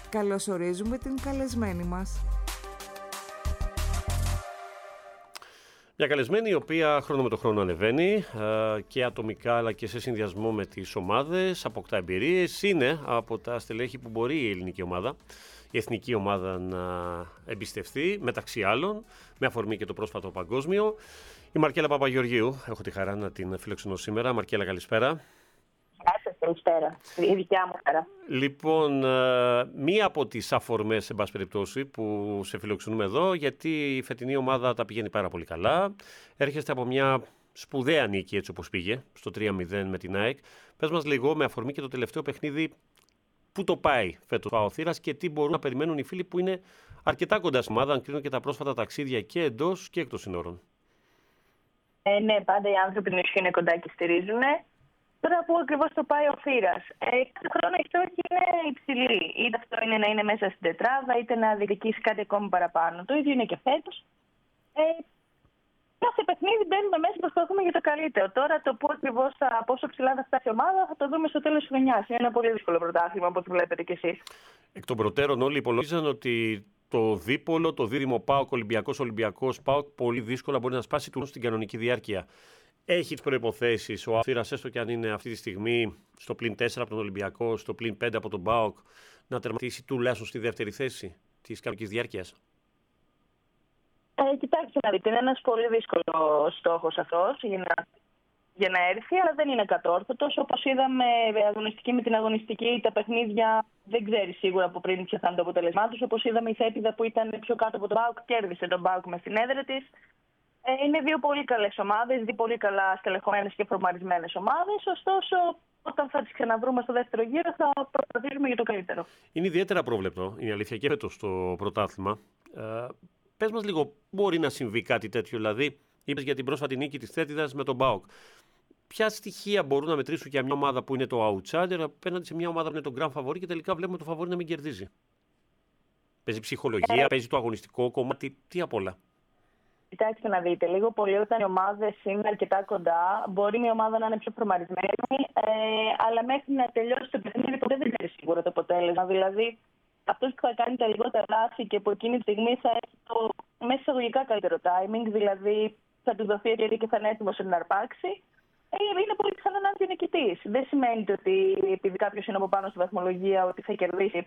Καλωσορίζουμε την καλεσμένη μας. Μια καλεσμένη η οποία χρόνο με το χρόνο ανεβαίνει και ατομικά αλλά και σε συνδυασμό με τις ομάδες, αποκτά εμπειρίες, είναι από τα στελέχη που μπορεί η ελληνική ομάδα, η εθνική ομάδα να εμπιστευτεί, μεταξύ άλλων, με αφορμή και το πρόσφατο παγκόσμιο. Η Μαρκέλα Παπαγεωργίου, έχω τη χαρά να την φιλοξενώ σήμερα. Μαρκέλα, καλησπέρα. Γεια σας, καλησπέρα. Η δικιά μου χαρά. Λοιπόν, μία από τις αφορμές, εν πάση περιπτώσει, που σε φιλοξενούμε εδώ, γιατί η φετινή ομάδα τα πηγαίνει πάρα πολύ καλά. Έρχεστε από μια σπουδαία νίκη, έτσι όπως πήγε, στο 3-0 με την ΑΕΚ. Πες μας λίγο, με αφορμή και το τελευταίο παιχνίδι, πού το πάει φέτος ο Αοθήρας και τι μπορούν να περιμένουν οι φίλοι που είναι αρκετά κοντά στην ομάδα, αν κρίνουν και τα πρόσφατα ταξίδια και εντός και εκτός συνόρων. Ναι, πάντα οι άνθρωποι είναι κοντά και στηρίζουν. Τώρα πού ακριβώς το πάει ο Θήρας. Κάθε χρόνο η στόχη είναι υψηλή. Είτε αυτό είναι να είναι μέσα στην τετράδα, είτε να διεκδικήσει κάτι ακόμη παραπάνω. Το ίδιο είναι και φέτος. Κάθε παιχνίδι μπαίνουμε μέσα και προσπαθούμε για το καλύτερο. Τώρα το πού ακριβώς πόσο ψηλά θα φτάσει η ομάδα θα το δούμε στο τέλος της χρονιάς. Είναι ένα πολύ δύσκολο πρωτάθλημα, όπως βλέπετε κι εσείς. Εκ των προτέρων, όλοι υπολογίζαν ότι το δίπολο, το δίδυμο ΠΑΟΚ Ολυμπιακός ΠΑΟΚ, πολύ δύσκολα μπορεί να σπάσει τουλάχιστον στην κανονική διάρκεια. Έχει τις προϋποθέσεις ο Αοθήρας, έστω και αν είναι αυτή τη στιγμή στο πλην 4 από τον Ολυμπιακό, στο πλην 5 από τον ΠΑΟΚ, να τερματίσει τουλάχιστον στη δεύτερη θέση της κανονικής διάρκειας? Κοιτάξτε να δείτε, είναι ένας πολύ δύσκολος στόχος αυτός για να έρθει, αλλά δεν είναι κατόρθωτος. Όπως είδαμε αγωνιστική με την αγωνιστική, τα παιχνίδια δεν ξέρει σίγουρα από πριν ποιο θα είναι το αποτέλεσμά τους. Όπως είδαμε η Θέπιδα που ήταν πιο κάτω από τον ΠΑΟΚ, κέρδισε τον ΠΑΟΚ με στην έδρα της. Είναι δύο πολύ καλές ομάδες, δύο πολύ καλά στελεχωμένες και φορμαρισμένες ομάδες. Ωστόσο, όταν θα τις ξαναβρούμε στο δεύτερο γύρο, θα προσπαθήσουμε για το καλύτερο. Είναι ιδιαίτερα πρόβλεπτο, είναι αλήθεια, και φέτος στο πρωτάθλημα. Πες μας λίγο, μπορεί να συμβεί κάτι τέτοιο? Δηλαδή, είπες για την πρόσφατη νίκη της Θέτιδας με τον ΠΑΟΚ. Ποια στοιχεία μπορούν να μετρήσουν για μια ομάδα που είναι το outsider απέναντι σε μια ομάδα που είναι το grand favori και τελικά βλέπουμε το favori να μην κερδίζει? Παίζει ψυχολογία, παίζει το αγωνιστικό κομμάτι, τι απ' όλα? Κοιτάξτε να δείτε, λίγο πολύ όταν οι ομάδες είναι αρκετά κοντά, μπορεί μια ομάδα να είναι πιο προμαρισμένη, αλλά μέχρι να τελειώσει το παιχνίδι ποτέ δεν ξέρει σίγουρα το αποτέλεσμα. Δηλαδή, αυτός που θα κάνει τα λιγότερα λάθη και που εκείνη τη στιγμή θα έχει το μέσα εισαγωγικά καλύτερο timing, δηλαδή θα του δοθεί ευκαιρία και θα είναι έτοιμος να αρπάξει, είναι πολύ πιθανό να είναι νικητής. Δεν σημαίνει ότι επειδή κάποιος είναι από πάνω στη βαθμολογία ότι θα κερδίσει.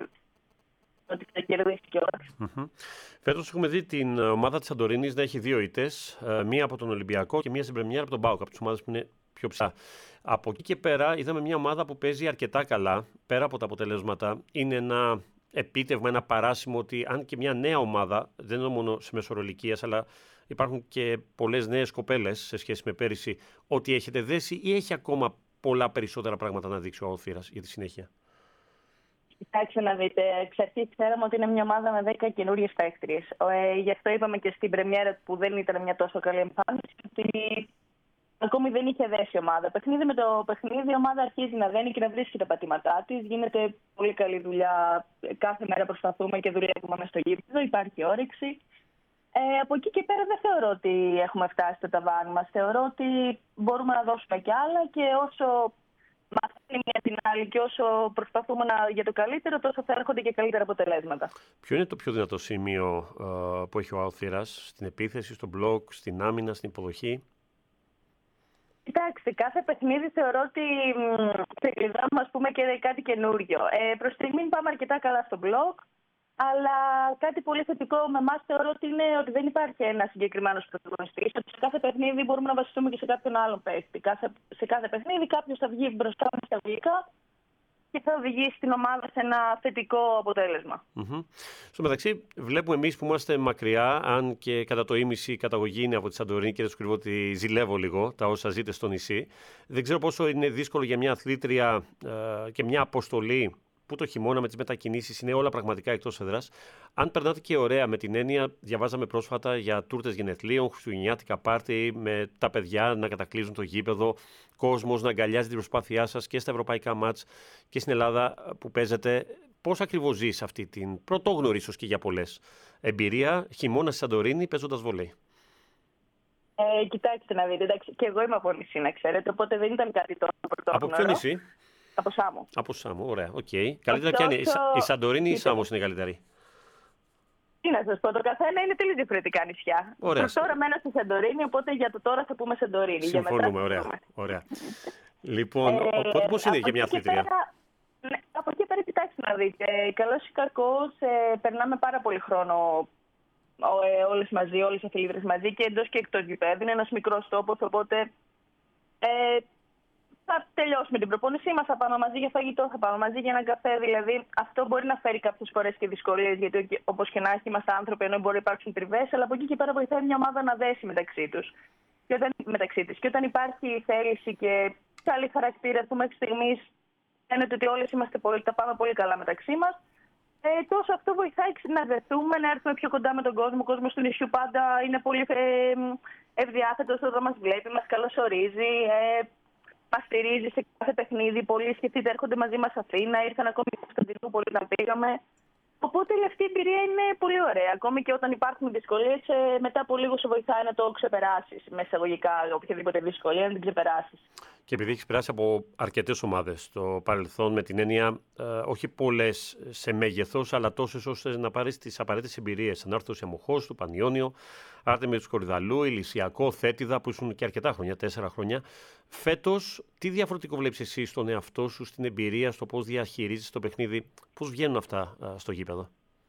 Ότι θα κερδίσει κιόλας. Φέτος έχουμε δει την ομάδα της Σαντορίνης να έχει δύο ήττες, μία από τον Ολυμπιακό και μία στην πρεμιέρα από τον ΠΑΟΚ, από τις ομάδες που είναι πιο ψηλά. Από εκεί και πέρα είδαμε μια ομάδα που παίζει αρκετά καλά, πέρα από τα αποτελέσματα. Είναι ένα επίτευγμα, ένα παράσημο ότι αν και μια νέα ομάδα, δεν είναι μόνο σε μεσορολικίας, αλλά υπάρχουν και πολλές νέες κοπέλες σε σχέση με πέρυσι, ότι έχετε δέσει ή έχει ακόμα πολλά περισσότερα πράγματα να δείξει ο Αοθήρας για τη συνέχεια? Κοιτάξτε να δείτε, εξ αρχής ξέραμε ότι είναι μια ομάδα με 10 καινούριες παίκτριες. Γι' αυτό είπαμε και στην πρεμιέρα που δεν ήταν μια τόσο καλή εμφάνιση, ότι ακόμη δεν είχε δέσει η ομάδα. Παιχνίδι με το παιχνίδι η ομάδα αρχίζει να δένει και να βρίσκει τα πατήματά της. Γίνεται πολύ καλή δουλειά. Κάθε μέρα προσπαθούμε και δουλεύουμε μέσα στο γήπεδο. Υπάρχει όρεξη. Από εκεί και πέρα δεν θεωρώ ότι έχουμε φτάσει στο ταβάνι μας. Θεωρώ ότι μπορούμε να δώσουμε κι άλλα και όσο μαθαίνει μια την άλλη και όσο προσπαθούμε για το καλύτερο, τόσο θα έρχονται και καλύτερα αποτελέσματα. Ποιο είναι το πιο δυνατό σημείο που έχει ο Αοθήρας στην επίθεση, στο μπλοκ, στην άμυνα, στην υποδοχή? Κοιτάξτε, κάθε παιχνίδι θεωρώ ότι ξεκλειδώνουμε, ας πούμε, και κάτι καινούριο. Προς τη στιγμή πάμε αρκετά καλά στο μπλοκ, αλλά κάτι πολύ θετικό με εμάς θεωρώ ότι είναι ότι δεν υπάρχει ένα συγκεκριμένος πρωταγωνιστής. Ότι σε κάθε παιχνίδι μπορούμε να βασιστούμε και σε κάποιον άλλον παίκτη. Σε κάθε παιχνίδι κάποιος θα βγει μπροστά μας στα αγγλικά και θα οδηγήσει την ομάδα σε ένα θετικό αποτέλεσμα. Στο μεταξύ, βλέπουμε εμείς που είμαστε μακριά, αν και κατά το ίμιση η καταγωγή είναι από τη Σαντορίνη και δεν σου κρυβώ ότι ζηλεύω λίγο τα όσα ζείτε στο νησί. Δεν ξέρω πόσο είναι δύσκολο για μια αθλήτρια και μια αποστολή που το χειμώνα με τις μετακινήσεις είναι όλα πραγματικά εκτός έδρας. Αν περνάτε και ωραία με την έννοια, διαβάζαμε πρόσφατα για τούρτες γενεθλίων, χριστουγεννιάτικα πάρτι, με τα παιδιά να κατακλείζουν το γήπεδο, κόσμος να αγκαλιάζει την προσπάθειά σας και στα ευρωπαϊκά μάτς και στην Ελλάδα που παίζετε. Πώς ακριβώς ζεις αυτή την πρωτόγνωρη, ίσως και για πολλές, εμπειρία χειμώνα στη Σαντορίνη παίζοντας βολέι? Κοιτάξτε να δείτε, εντάξει, και εγώ είμαι από νησί, να ξέρετε, οπότε δεν ήταν κάτι τόσο πρωτόγνωρο. Από ποιο νησί? Από Σάμο. Από Σάμο, ωραία. Okay. Καλύτερα ποια είναι, η Σαντορίνη ή η Σάμος είναι καλύτερη? Τι να σας πω, το καθένα είναι τελείως διαφορετικά νησιά. Τώρα μένω στη Σαντορίνη, οπότε για το τώρα θα πούμε Σαντορίνη. Συμφωνούμε, ωραία. Λοιπόν, οπότε πώς είναι για μια αθλήτρια? Ναι, από εκεί πέρα, κοιτάξτε να δείτε. Καλώς ή κακώς, περνάμε πάρα πολύ χρόνο όλες μαζί, όλες οι αθλήτρες μαζί και εντός και εκτός γηπέδου. Είναι ένας μικρός τόπος, οπότε θα τελειώσουμε την προπόνησή μας, θα πάμε μαζί για φαγητό, θα πάμε μαζί για έναν καφέ. Δηλαδή, αυτό μπορεί να φέρει κάποιες φορές και δυσκολίες, γιατί όπως και να έχει, είμαστε άνθρωποι, ενώ μπορεί να υπάρξουν τριβές, αλλά από εκεί και πέρα βοηθάει μια ομάδα να δέσει μεταξύ της. Και όταν υπάρχει θέληση και καλή χαρακτήρα που μέχρι στιγμής φαίνεται ότι όλες τα πάμε πολύ καλά μεταξύ μας, τόσο αυτό βοηθάει να δεθούμε, να έρθουμε πιο κοντά με τον κόσμο. Ο κόσμος του νησιού πάντα είναι πολύ ευδιάθετος όταν μας βλέπει, μας καλωσορίζει. Μας στηρίζει σε κάθε παιχνίδι. Πολλοί σκεφτείτε έρχονται μαζί μας Αθήνα, ήρθαν ακόμη στην Κωνσταντινούπολη όταν πήγαμε. Οπότε αυτή η εμπειρία είναι πολύ ωραία. Ακόμη και όταν υπάρχουν δυσκολίες, μετά από λίγο σε βοηθάει να το ξεπεράσεις. Με εισαγωγικά, οποιαδήποτε δυσκολία να την ξεπεράσεις. Και επειδή έχει περάσει από αρκετές ομάδες στο παρελθόν, με την έννοια όχι πολλές σε μέγεθος, αλλά τόσες ώστε να πάρεις τις απαραίτητες εμπειρίες. Ανάρθρωση Αμοχώστου, Πανιόνιο, Άρτεμις του Κορυδαλού, Ηλυσιακό, Θέτιδα, που ήσουν και αρκετά χρόνια, 4 χρόνια. Φέτος, τι διαφορετικό βλέπεις εσύ στον εαυτό σου, στην εμπειρία, στο πώς διαχειρίζεσαι το παιχνίδι, πώς βγαίνουν αυτά στο γήπεδο?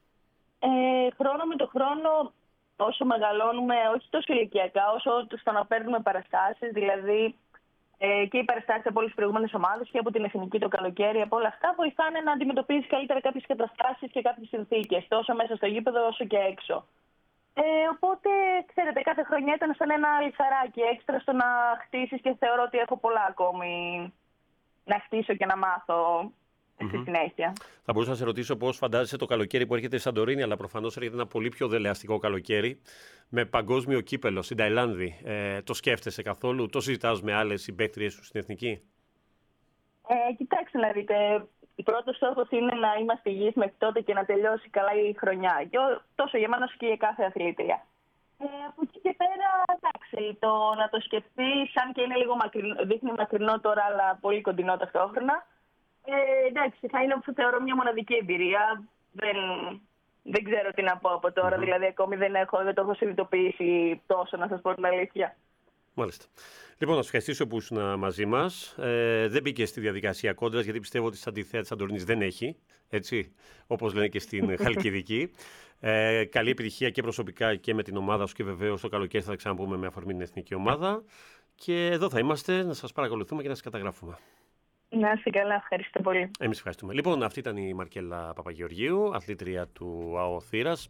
Χρόνο με το χρόνο, όσο μεγαλώνουμε, όχι τόσο ηλικιακά, όσο στο να παίρνουμε παραστάσεις, δηλαδή. Και οι παραστάσεις από όλες τις προηγούμενες ομάδες και από την εθνική το καλοκαίρι, από όλα αυτά βοηθάνε να αντιμετωπίσεις καλύτερα κάποιες καταστάσεις και κάποιες συνθήκες, τόσο μέσα στο γήπεδο όσο και έξω. Οπότε, ξέρετε, κάθε χρονιά ήταν σαν ένα λιθαράκι έξτρα στο να χτίσεις και θεωρώ ότι έχω πολλά ακόμη να χτίσω και να μάθω στη συνέχεια. Θα μπορούσα να σε ρωτήσω πώς φαντάζεσαι το καλοκαίρι που έρχεται η Σαντορίνη, αλλά προφανώς έρχεται ένα πολύ πιο δελεαστικό καλοκαίρι με παγκόσμιο κύπελο στην Ταϊλάνδη. Το σκέφτεσαι καθόλου? Το συζητάς με άλλες συμπαίκτριες σου στην εθνική? Κοιτάξτε να δείτε. Ο πρώτος στόχος είναι να είμαστε υγιείς μέχρι τότε και να τελειώσει καλά η χρονιά. Τόσο για μένα όσο και για κάθε αθλήτρια. Από εκεί και πέρα, εντάξει, να το σκεφτείς, αν και είναι λίγο δείχνει μακρινό τώρα, αλλά πολύ κοντινό ταυτόχρονα. Εντάξει, θα είναι, θεωρώ, μια μοναδική εμπειρία. Δεν ξέρω τι να πω από τώρα, δηλαδή ακόμη δεν το έχω συνειδητοποιήσει τόσο, να σας πω την αλήθεια. Μάλιστα. Λοιπόν, να σου ευχαριστήσω που ήσουν μαζί μας. Δεν μπήκε στη διαδικασία κόντρας, γιατί πιστεύω ότι σαν τη θέα της Σαντορίνης δεν έχει, έτσι, όπως λένε και στην Χαλκιδική. Καλή επιτυχία και προσωπικά και με την ομάδα σου και βεβαίως το καλοκαίρι θα τα ξαναπούμε με αφορμή την εθνική ομάδα. Και εδώ θα είμαστε να σας παρακολουθούμε και να σας καταγράφουμε. Να είστε καλά, ευχαριστώ πολύ. Εμείς ευχαριστούμε. Λοιπόν, αυτή ήταν η Μαρκέλα Παπαγεωργίου, αθλήτρια του ΑΟ Θήρας.